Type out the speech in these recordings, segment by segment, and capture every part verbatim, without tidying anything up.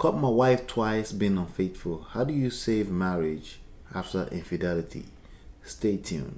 Caught my wife twice being unfaithful. How do you save marriage after infidelity? Stay tuned.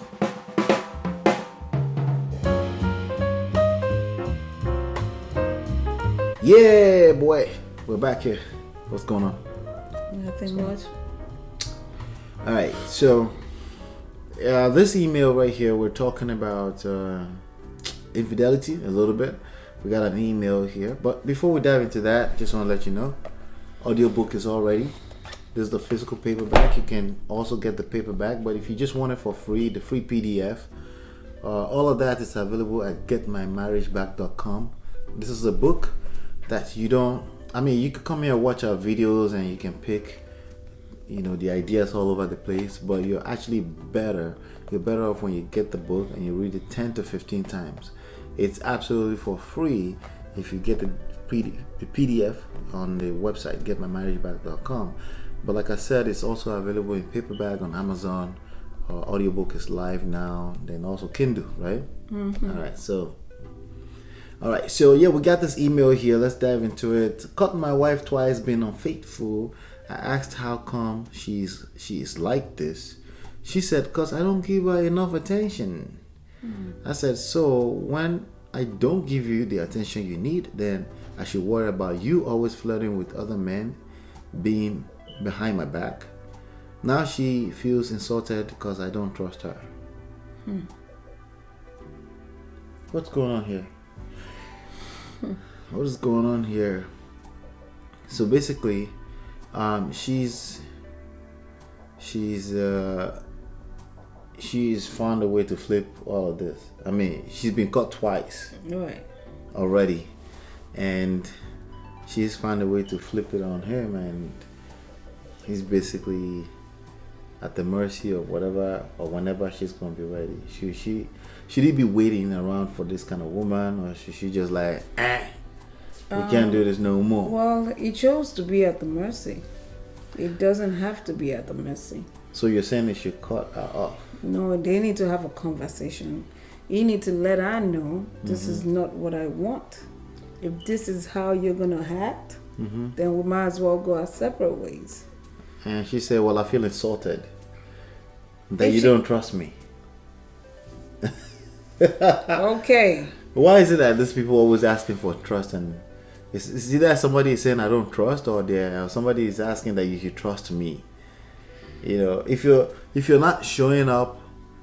Yeah, boy. We're back here. What's going on? Nothing much. Alright, so uh, this email right here, we're talking about uh, infidelity a little bit. We got an email here, but before we dive into that, just want to let you know, audiobook is all ready. This is the physical paperback. You can also get the paperback, but if you just want it for free, the free P D F, uh, all of that is available at get my marriage back dot com. This is a book that you don't, I mean, you could come here and watch our videos and you can pick, you know, the ideas all over the place, but you're actually better. You're better off when you get the book and you read it ten to fifteen times. It's absolutely for free if you get the P D F on the website get my marriage back dot com. But like I said, it's also available in paperback on Amazon. Uh, audiobook is live now. Then also Kindle, right? Mm-hmm. All right, so all right, so yeah, we got this email here. Let's dive into it. Caught my wife twice being unfaithful. I asked how come she's she's like this. She said, "Cause I don't give her enough attention." Mm-hmm. I said, "So when I don't give you the attention you need, then I should worry about you always flirting with other men, being behind my back." Now she feels insulted because I don't trust her. Hmm. What's going on here? Hmm. What is going on here? So basically, um, she's she's uh, she's found a way to flip all of this. I mean, she's been caught twice Right. already, and she's found a way to flip it on him, and he's basically at the mercy of whatever or whenever she's gonna be ready. Should she should he be waiting around for this kind of woman, or should she just like, eh, we um, can't do this no more? Well, he chose to be at the mercy. It doesn't have to be at the mercy. So you're saying they should cut her off? No, they need to have a conversation. You need to let her know this mm-hmm. is not what I want. If this is how you're gonna act, mm-hmm. then we might as well go our separate ways. And she said, "Well, I feel insulted that if you she... don't trust me." Okay. Why is it that these people always asking for trust? And it's, it's either somebody is saying I don't trust, or there somebody is asking that you should trust me. You know, if you're if you're not showing up,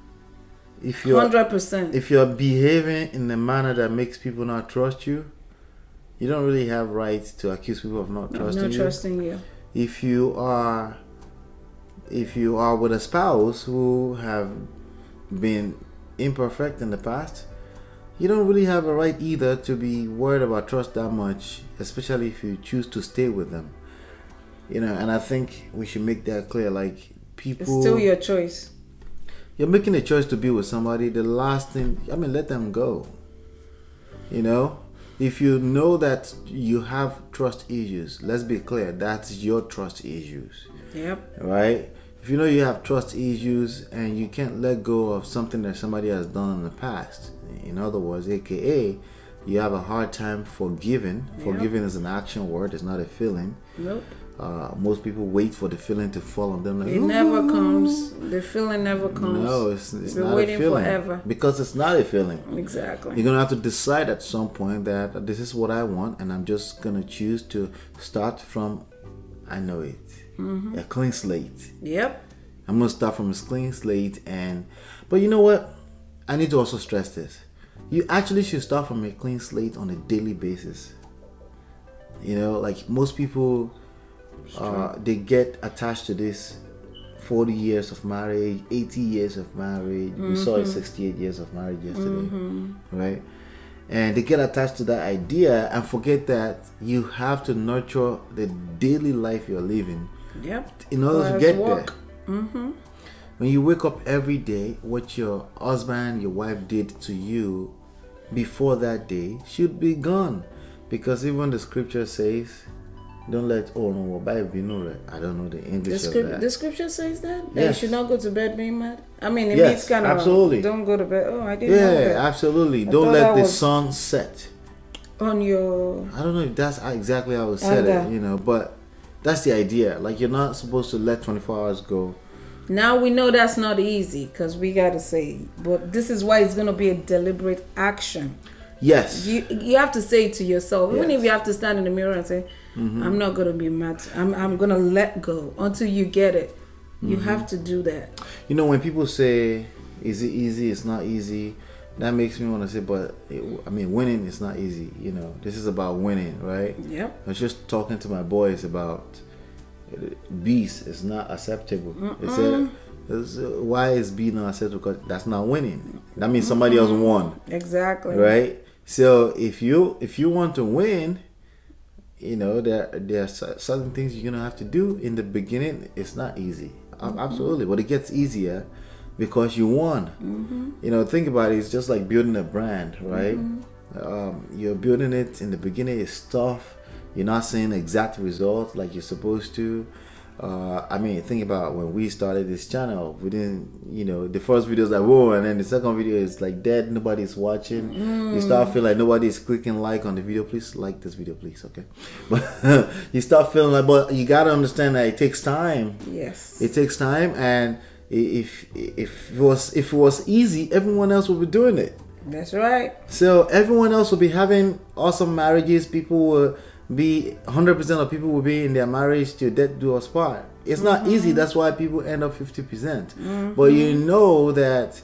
if you're hundred percent, if you're behaving in a manner that makes people not trust you, you don't really have right to accuse people of not trusting not you. trusting you. If you are, if you are with a spouse who have been imperfect in the past, you don't really have a right either to be worried about trust that much, especially if you choose to stay with them. You know, and I think we should make that clear. Like, people, it's still your choice. You're making a choice to be with somebody. The last thing, I mean, let them go. You know, if you know that you have trust issues, let's be clear, that's your trust issues. Yep. Right? If you know you have trust issues and you can't let go of something that somebody has done in the past, in other words, aka you have a hard time forgiving. Yep. Forgiving is an action word, it's not a feeling. Nope. Uh, most people wait for the feeling to fall on them. Like, it never comes. The feeling never comes. No, it's, it's You're not waiting a feeling. Forever. Because it's not a feeling. Exactly. You're going to have to decide at some point that this is what I want, and I'm just going to choose to start from, I know it, mm-hmm. a clean slate. Yep. I'm going to start from a clean slate. and But you know what? I need to also stress this. You actually should start from a clean slate on a daily basis. You know, like most people... Uh, they get attached to this forty years of marriage, eighty years of marriage. Mm-hmm. We saw it sixty-eight years of marriage yesterday, mm-hmm. right? And they get attached to that idea and forget that you have to nurture the daily life you're living. Yep. In order well, to get work. there. Mm-hmm. When you wake up every day, what your husband, your wife did to you before that day should be gone. Because even the scripture says, don't let, oh no, Bible, you know, I don't know the English the script, of that. The scripture says that? Yes. That you should not go to bed being mad? I mean, it yes, means kind of, absolutely. Don't go to bed. Oh, I didn't yeah, know that. Yeah, absolutely. I don't let the was... sun set on your. I don't know if that's exactly how I said Anger. it, you know, but that's the idea. Like, you're not supposed to let twenty-four hours go. Now we know that's not easy because we gotta say, but this is why it's gonna be a deliberate action. Yes. You you have to say it to yourself, even Yes. if you have to stand in the mirror and say, Mm-hmm. "I'm not gonna be mad. I'm I'm gonna let go until you get it." You Mm-hmm. have to do that. You know, when people say, is it easy? It's not easy. That makes me want to say, but it, I mean, winning is not easy. You know, this is about winning, right? Yep. I was just talking to my boys about uh, beast is not acceptable. They said, it's, uh, why is B not acceptable? Because that's not winning. That means somebody else won, Exactly. right? So if you if you want to win, you know, there there are cer- certain things you're gonna have to do in the beginning. It's not easy, Ab- absolutely, but it gets easier because you won. Mm-hmm. You know, think about it. It's just like building a brand, right? Mm-hmm. Um, you're building it in the beginning. It's tough. You're not seeing exact results like you're supposed to. Uh, I mean, think about when we started this channel. We didn't, you know, the first video is like, whoa, and then the second video is like dead. Nobody's watching. Mm. You start feeling like nobody's clicking like on the video. Please like this video, please, okay? But you start feeling like, but you gotta understand that it takes time. Yes. It takes time, and if if it was if it was easy, everyone else would be doing it. That's right. So everyone else will be having awesome marriages. People will be one hundred percent of people will be in their marriage till death do us part. It's not Mm-hmm. easy. That's why people end up fifty percent. But you know that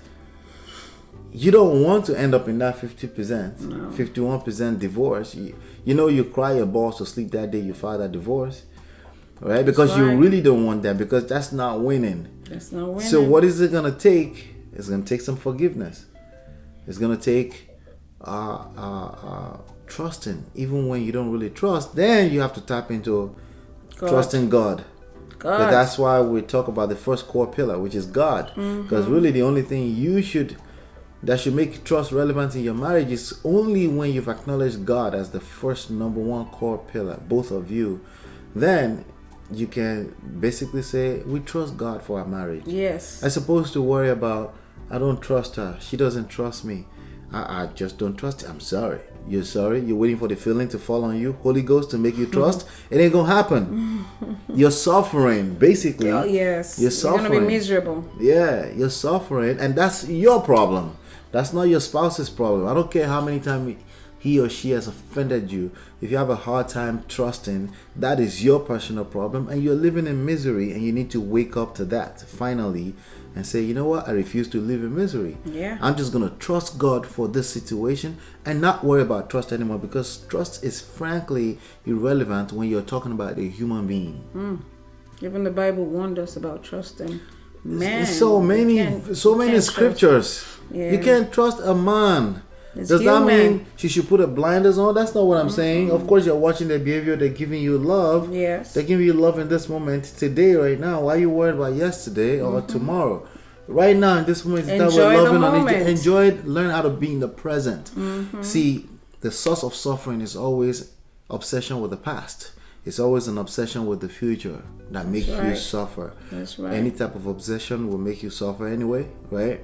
you don't want to end up in that fifty percent, No. fifty-one percent divorce. You, you know you cry your balls to sleep that day you file that divorce, right? Because That's you right. really don't want that, because that's not winning. That's not winning. So what is it gonna take? It's gonna take some forgiveness. It's gonna take uh, uh, uh, trusting, even when you don't really trust. Then you have to tap into God. trusting God. God. But that's why we talk about the first core pillar, which is God, because really the only thing you should that should make trust relevant in your marriage is only when you've acknowledged God as the first number one core pillar, both of you. Then you can basically say, we trust God for our marriage. Yes. As opposed to worry about, I don't trust her, she doesn't trust me, I, I just don't trust her. I'm sorry. You're sorry? You're waiting for the feeling to fall on you, Holy Ghost, to make you trust? It ain't gonna happen. You're suffering, basically. Oh, yes. You're You're gonna suffering. be miserable. Yeah, you're suffering, and that's your problem. That's not your spouse's problem. I don't care how many times he or she has offended you. If you have a hard time trusting, that is your personal problem, and you're living in misery, and you need to wake up to that finally and say, you know what, I refuse to live in misery. Yeah. I'm just going to trust God for this situation and not worry about trust anymore, because trust is frankly irrelevant when you're talking about a human being. Mm. Even the Bible warned us about trusting man. So You many, can't- so you many can't trust- scriptures. Yeah. You can't trust a man. It's Does that human. mean she should put a blinders on? That's not what I'm saying. Of course, you're watching their behavior. They're giving you love. Yes. They're giving you love in this moment, today, right now. Why are you worried about yesterday or tomorrow? Right now, in this moment, it's that Enjoy we're the loving on each moment. Enjoy it. Learn how to be in the present. See, the source of suffering is always obsession with the past. It's always an obsession with the future that makes you right. suffer. That's right. Any type of obsession will make you suffer anyway, right?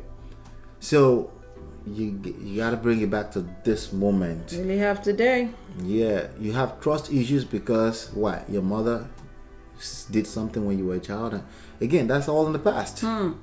So you you got to bring it back to this moment. Really have today. Yeah, you have trust issues because what? Your mother s- did something when you were a child. And again, that's all in the past. Hmm.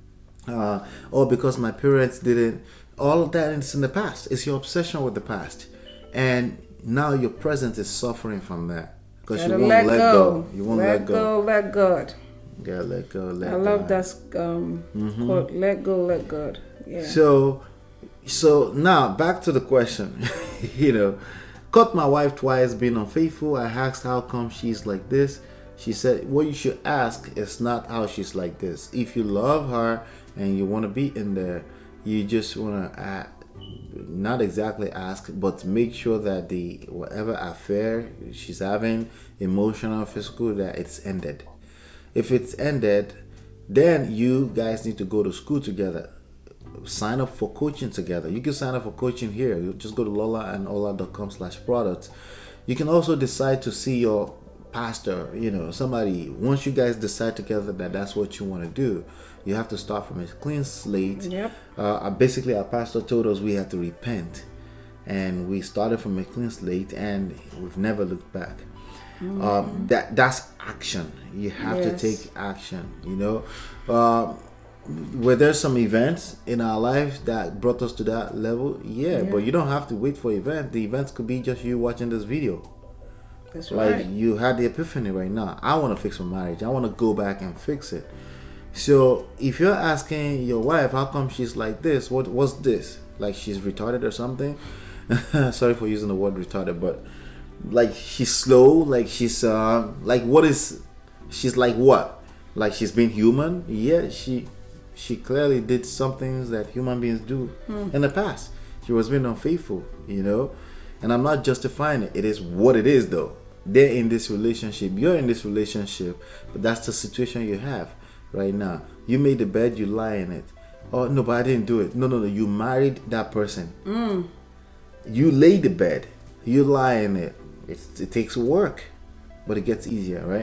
Uh, or because my parents didn't. All of that is in the past. It's your obsession with the past, and now your present is suffering from that because you Gotta won't let, let go. go. You won't let, let go. go. Let God. You gotta let go. Let I love God. that um, quote. Let go. Let God. Yeah. So, so now back to the question. You know, caught my wife twice being unfaithful. I asked how come she's like this. She said, what you should ask is not how she's like this. If you love her and you want to be in there, you just want to uh, not exactly ask, but make sure that the whatever affair she's having, emotional, physical, that it's ended. If it's ended, then you guys need to go to school together. Sign up for coaching together. You can sign up for coaching here. You just go to lola and ola dot com slash products. You can also decide to see your pastor, you know, somebody. Once you guys decide together that that's what you want to do, you have to start from a clean slate. Yep. Uh, basically, our pastor told us we had to repent. and we started from a clean slate, and we've never looked back. Mm-hmm. Um, that that's action. You have Yes. to take action. You know, uh, were there some events in our lives that brought us to that level? Yeah, Yeah. but you don't have to wait for events. The events could be just you watching this video. That's Like right. you had the epiphany right now. I want to fix my marriage. I want to go back and fix it. So if you're asking your wife how come she's like this, what what's this? Like she's retarded or something? Sorry for using the word retarded, but like she's slow. Like she's uh, like what is? She's like what? Like she's being human? Yeah, she she clearly did some things that human beings do in the past. She was being unfaithful, you know. And I'm not justifying it. It is what it is, though. They're in this relationship. You're in this relationship, but that's the situation you have right now. You made the bed, you lie in it. Oh no, but I didn't do it. No, no, no. You married that person. Mm. You laid the bed. You lie in it. It's, it takes work, but it gets easier, right?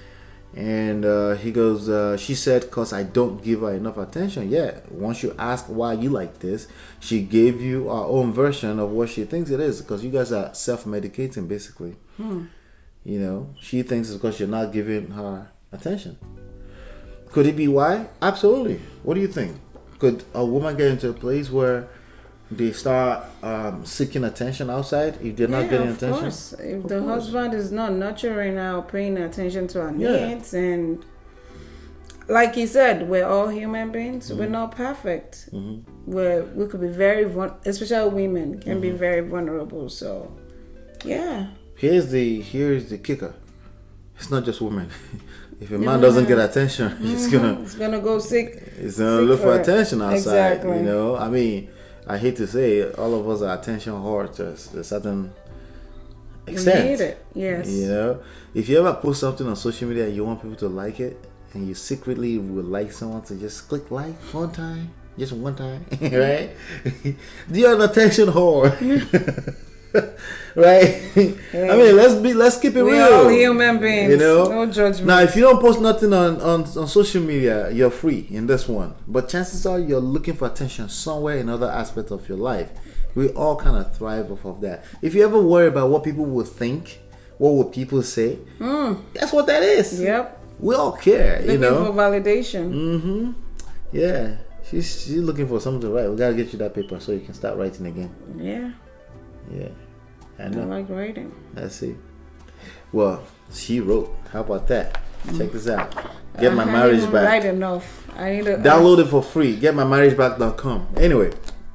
And uh, he goes, uh, she said, because I don't give her enough attention. Yeah, once you ask why you like this, she gave you her own version of what she thinks it is, because you guys are self-medicating, basically. Hmm. You know, she thinks it's because you're not giving her attention. Could it be why? Absolutely. What do you think? Could a woman get into a place where they start um, seeking attention outside if they're not Yeah, getting of attention? course. If Of the course. husband is not nurturing her, paying attention to her Yeah. needs, and like he said, we're all human beings. Mm-hmm. We're not perfect. We're, we could be very, vul- especially women, can Mm-hmm. be very vulnerable. So, yeah. Here's the here's the kicker. It's not just women. If a man doesn't get attention, he's gonna It's gonna go sick. he's gonna Seek look for for it. attention outside. Exactly. You know, I mean, I hate to say it, all of us are attention whores to a certain We extent. need it. Yes. You know, if you ever post something on social media and you want people to like it, and you secretly would like someone to just click like one time, just one time, right? You're an attention whore, right? I mean, let's be, let's keep it We're real. all human beings. You know, No judgment. now, if you don't post nothing on, on, on social media, you're free in this one. But chances are you're looking for attention somewhere in other aspects of your life. We all kind of thrive off of that. If you ever worry about what people will think, what will people say, that's what that is. Yep. We all care, Looking you know. for validation. Mm-hmm. Yeah. She's she's looking for something to write. We gotta get you that paper so you can start writing again. Yeah. Yeah. I I know. like writing. Let's see. Well, she wrote. How about that? Check this out. Get my I marriage haven't back. Write enough. I need to Download it for free. Get my marriage back dot com. Anyway,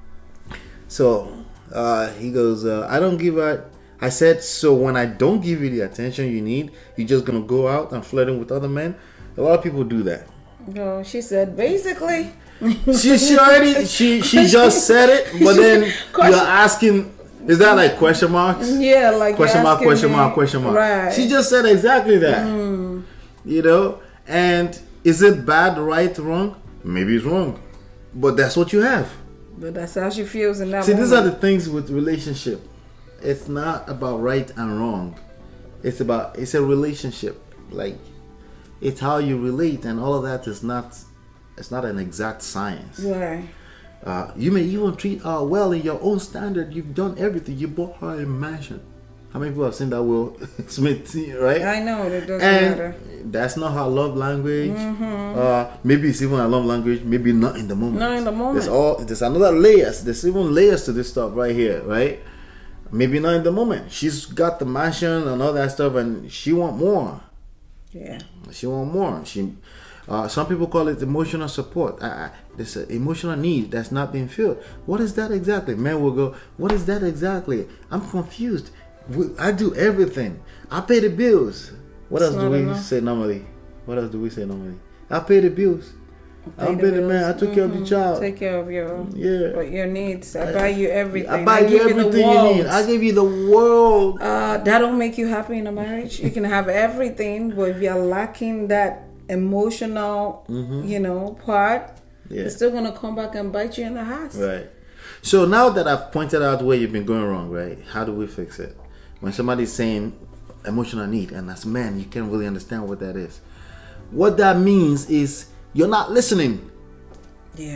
so uh, he goes, uh, I don't give a. I said, so when I don't give you the attention you need, you're just gonna go out and flirting with other men. A lot of people do that. No, she said basically. She she already she she just said it, but then Question- you're asking. Is that like question marks? Yeah, like Question you're mark, asking question me- mark, question mark. Right. She just said exactly that. You know? And is it bad, right, wrong? Maybe it's wrong. But that's what you have. But that's how she feels in that See, moment. these are the things with relationship. It's not about right and wrong. It's about, it's a relationship. Like, it's how you relate, and all of that is not, it's not an exact science. Right. Uh, you may even treat her well in your own standard. You've done everything. You bought her a mansion. How many people have seen that Will Smith, right? I know it doesn't And matter. that's not her love language. Uh, maybe it's even her love language. Maybe not in the moment. Not in the moment. There's all. There's another layers. There's even layers to this stuff right here, right? Maybe not in the moment. She's got the mansion and all that stuff, and she want more. Yeah. She want more. She. Uh, some people call it emotional support. Uh, there's an emotional need that's not being filled. What is that exactly? Men will go, what is that exactly? I'm confused. We- I do everything. I pay the bills. What It's else do not we enough. say normally? What else do we say normally? I pay the bills. Pay I'm the being the man. I bills. took care of the Mhm. child. Take care of your Yeah. but your needs. I buy you everything. I buy you give everything the you world. need. I give you the world. Uh, that don't make you happy in a marriage. You can have everything, but if you're lacking that emotional, you know, part, Yeah. it's still gonna come back and bite you in the ass. Right. So now that I've pointed out where you've been going wrong, right? How do we fix it? When somebody's saying emotional need, and as men, you can't really understand what that is. What that means is you're not listening. Yeah.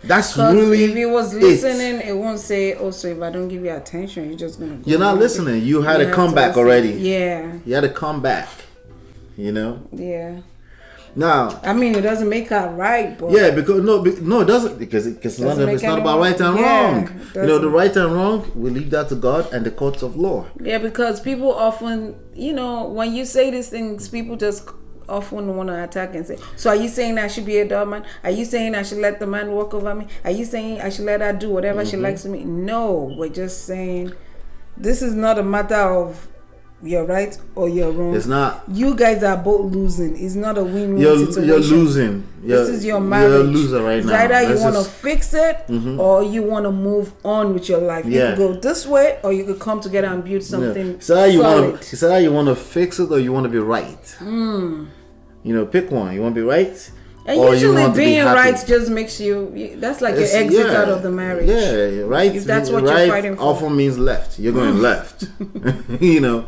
That's 'Cause really if he was it. listening, it. won't say, "Oh, so if I don't give you attention, you're just gonna." Go You're not on." listening. You had You a have to comeback listen. already. Yeah, You had a comeback. You know. yeah. Now, I mean, it doesn't make her right, but yeah, because no, be, no, it doesn't because it, because Doesn't it's make not about anyone- right and yeah, wrong. it You know, the doesn't. right and wrong, we leave that to God and the courts of law. yeah, because people often, you know, when you say these things, people just often want to attack and say, "So are you saying I should be a doorman? Are you saying I should let the man walk over me? Are you saying I should let her do whatever Mm-hmm. she likes to me?" No, we're just saying this is not a matter of you're right or you're wrong. It's not. You guys are both losing. It's not a win-win You're situation. you're losing. You're, This is your marriage. You're a loser right it's now. either you Let's want to just- fix it or you want to move on with your life. You Yeah. could go this way or you could come together and build something Yeah. So how you solid. want to? Is that how you want to fix it or you want to be right? Mm. You know, pick one. You want to be right, And or you usually want to be being happy? right just makes you, you- that's like It's- your exit yeah, out of the marriage. Yeah, right. If that's what you're right fighting for. often means left. You're going left. You know,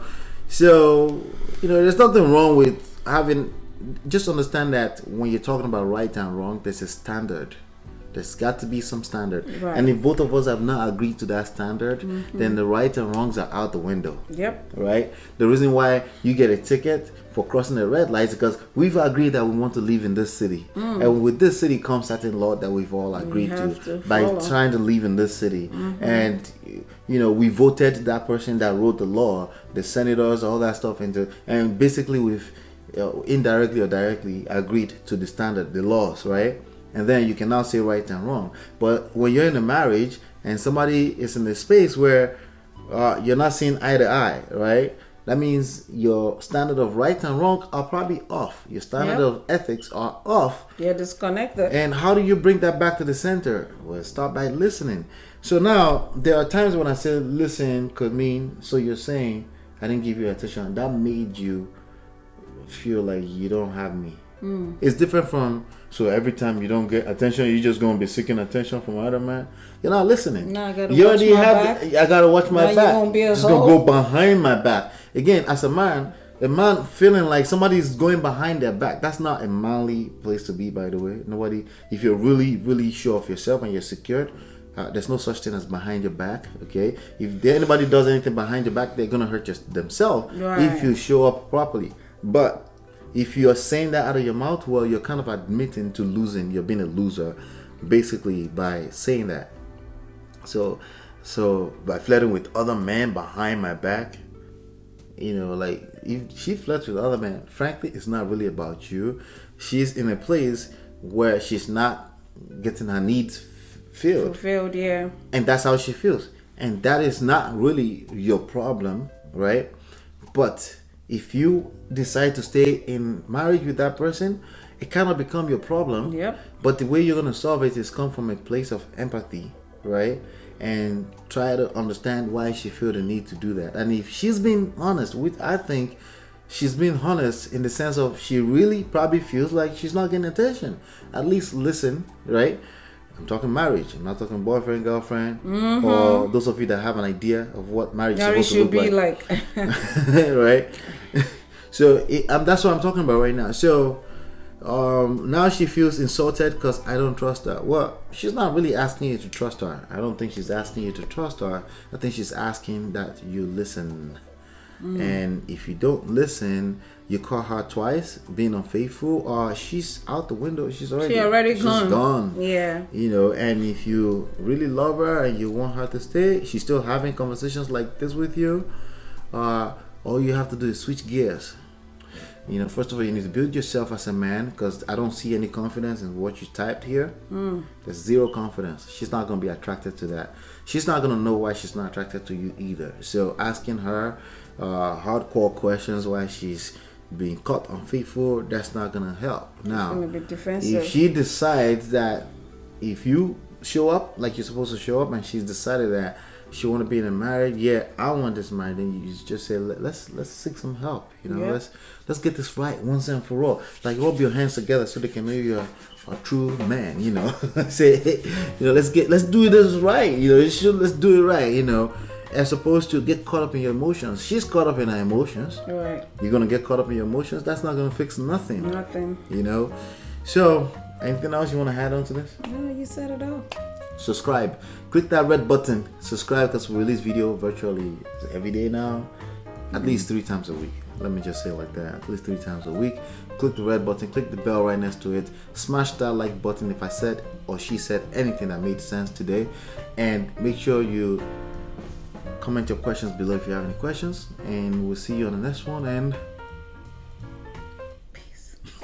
so you know, there's nothing wrong with having. Just understand that when you're talking about right and wrong, there's a standard. There's got to be some standard. Right. And if both of us have not agreed to that standard, then the right and wrongs are out the window. Yep. Right? The reason why you get a ticket for crossing the red light is because we've agreed that we want to live in this city. And with this city comes certain law that we've all agreed to, have to by follow. trying to live in this city. And you know, we voted that person that wrote the law, the senators, all that stuff into, and basically we've uh, indirectly or directly agreed to the standard, the laws, right? And then you can now say right and wrong. But when you're in a marriage and somebody is in a space where uh, you're not seeing eye to eye, right? That means your standard of right and wrong are probably off. Your standard Yep. of ethics are off. You're disconnected. And how do you bring that back to the center? Well, start by listening. So now there are times when I say listen could mean, so you're saying I didn't give you attention. That made you feel like you don't have me. Mm. It's different from, so every time you don't get attention, you're just going to be seeking attention from another man. You're not listening. Now I gotta you watch already my have. back. I got to watch my Now you back. gonna be a just going to hoe? go behind my back. Again, as a man, a man feeling like somebody's going behind their back, that's not a manly place to be, by the way. Nobody, if you're really, really sure of yourself and you're secured, uh, there's no such thing as behind your back, okay? If there, anybody does anything behind your back, they're going to hurt just themselves Right. if you show up properly. But if you're saying that out of your mouth, well, you're kind of admitting to losing. You're being a loser, basically, by saying that. So, so by flirting with other men behind my back, you know, like if she flirts with other men, frankly, it's not really about you. She's in a place where she's not getting her needs f- filled, Fulfilled, yeah. and that's how she feels. And that is not really your problem, right? But if you decide to stay in marriage with that person, it cannot become your problem. Yep. But the way you're going to solve it is come from a place of empathy, right? And try to understand why she feel the need to do that. And if she's been honest with, I think she's been honest in the sense of she really probably feels like she's not getting attention. At least listen, right? I'm talking marriage. I'm not talking boyfriend, girlfriend, Mm-hmm. or those of you that have an idea of what marriage Marriage is supposed should to be look like, like. Right? So it, um, that's what I'm talking about right now. So um, now she feels insulted because I don't trust her. Well, she's not really asking you to trust her. I don't think she's asking you to trust her. I think she's asking that you listen. Mm. And if you don't listen, you call her twice, being unfaithful, or she's out the window. She's already, she already she's gone. gone. Yeah. You know, and if you really love her and you want her to stay, she's still having conversations like this with you. Uh, all you have to do is switch gears. You know, first of all, you need to build yourself as a man, because I don't see any confidence in what you typed here. Mm. There's zero confidence. She's not going to be attracted to that. She's not going to know why she's not attracted to you either. So asking her uh, hardcore questions why she's being caught unfaithful, that's not going to help. Now, It's gonna be defensive. if she decides that if you show up like you're supposed to show up, and she's decided that she want to be in a marriage, yeah, I want this marriage, then you just say, Let, let's let's seek some help. You know, Yeah. let's let's get this right once and for all. Like, rub your hands together so they can know you're a true man. You know, say, hey, you know, let's get let's do this right. You know, you should, let's do it right. You know, as opposed to get caught up in your emotions. She's caught up in her emotions. Right. You're gonna get caught up in your emotions. That's not gonna fix nothing. Nothing. You know, so Anything else you want to add on to this? No, you said it all. Subscribe. Click that red button. Subscribe because we release video virtually every day now. At mm-hmm. least three times a week. Let me just say it like that. At least three times a week. Click the red button. Click the bell right next to it. Smash that like button if I said or she said anything that made sense today. And make sure you comment your questions below if you have any questions. And we'll see you on the next one. And